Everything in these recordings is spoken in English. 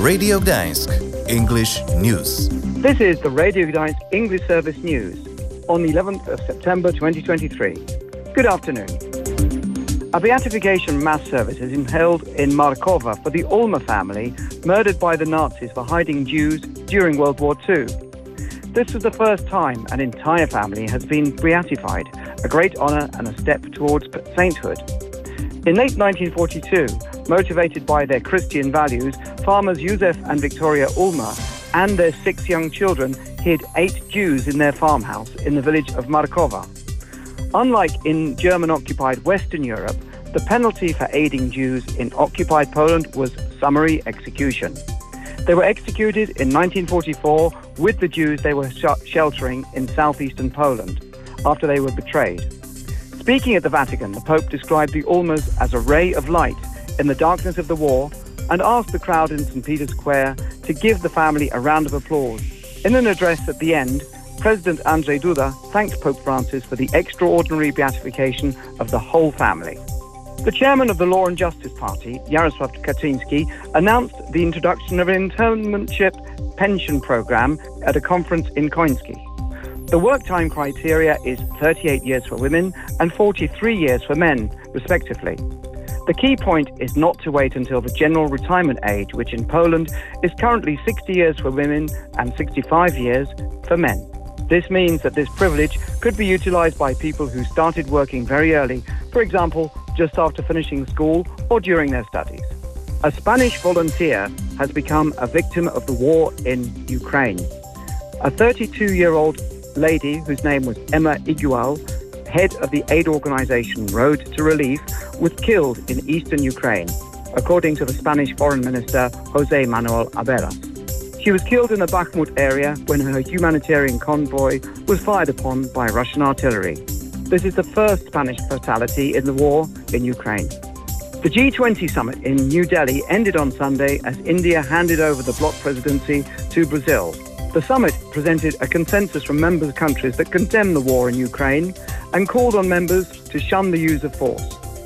Radio Gdańsk English News. This is the Radio Gdańsk English Service News on the 11th of September 2023. Good afternoon. A beatification mass service is held in Markowa for the Ulma family murdered by the Nazis for hiding Jews during World War II. This was the first time an entire family has been beatified, a great honour and a step towards sainthood. In late 1942, motivated by their Christian values, farmers Józef and Victoria Ulma and their 6 young children hid 8 Jews in their farmhouse in the village of Markowa. Unlike in German-occupied Western Europe, the penalty for aiding Jews in occupied Poland was summary execution. They were executed in 1944 with the Jews they were sheltering in southeastern Poland after they were betrayed. Speaking at the Vatican, the Pope described the Ulmas as a ray of light in the darkness of the war and asked the crowd in St. Peter's Square to give the family a round of applause. In an address at the end, President Andrzej Duda thanked Pope Francis for the extraordinary beatification of the whole family. The chairman of the Law and Justice Party, Jarosław Kaczyński, announced the introduction of an internship pension program at a conference in Koński. The work time criteria is 38 years for women and 43 years for men, respectively. The key point is not to wait until the general retirement age, which in Poland is currently 60 years for women and 65 years for men. This means that this privilege could be utilised by people who started working very early, for example, just after finishing school or during their studies. A Spanish volunteer has become a victim of the war in Ukraine. A 32-year-old lady whose name was Emma Igual, head of the aid organisation Road to Relief, was killed in eastern Ukraine, according to the Spanish Foreign Minister José Manuel Abelas. She was killed in the Bakhmut area when her humanitarian convoy was fired upon by Russian artillery. This is the first Spanish fatality in the war in Ukraine. The G20 summit in New Delhi ended on Sunday as India handed over the bloc presidency to Brazil. The summit presented a consensus from member countries that condemned the war in Ukraine and called on members to shun the use of force.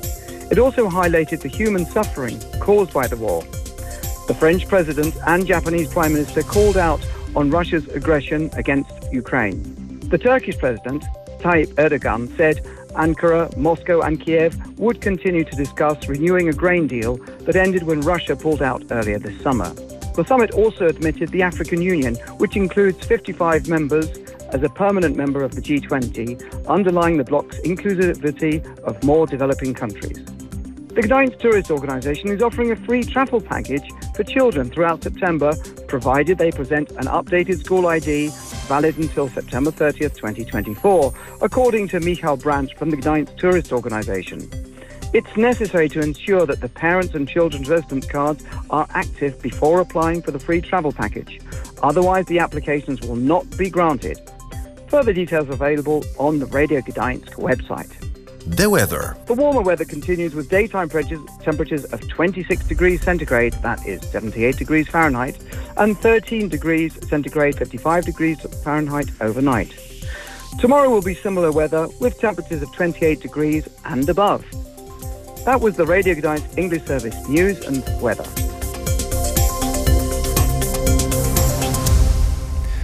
It also highlighted the human suffering caused by the war. The French president and Japanese prime minister called out on Russia's aggression against Ukraine. The Turkish president, Tayyip Erdogan, said Ankara, Moscow and Kiev would continue to discuss renewing a grain deal that ended when Russia pulled out earlier this summer. The summit also admitted the African Union, which includes 55 members, as a permanent member of the G20, underlying the bloc's inclusivity of more developing countries. The Gdańsk Tourist Organisation is offering a free travel package for children throughout September, provided they present an updated school ID valid until September 30th, 2024, according to Michał Brandt from the Gdańsk Tourist Organisation. It's necessary to ensure that the parents' and children's residence cards are active before applying for the free travel package. Otherwise, the applications will not be granted. Further details available on the Radio Gdańsk website. The weather. The warmer weather continues with daytime temperatures of 26 degrees centigrade, that is 78 degrees Fahrenheit, and 13 degrees centigrade, 55 degrees Fahrenheit overnight. Tomorrow will be similar weather with temperatures of 28 degrees and above. That was the Radio Gdańsk English Service News and Weather.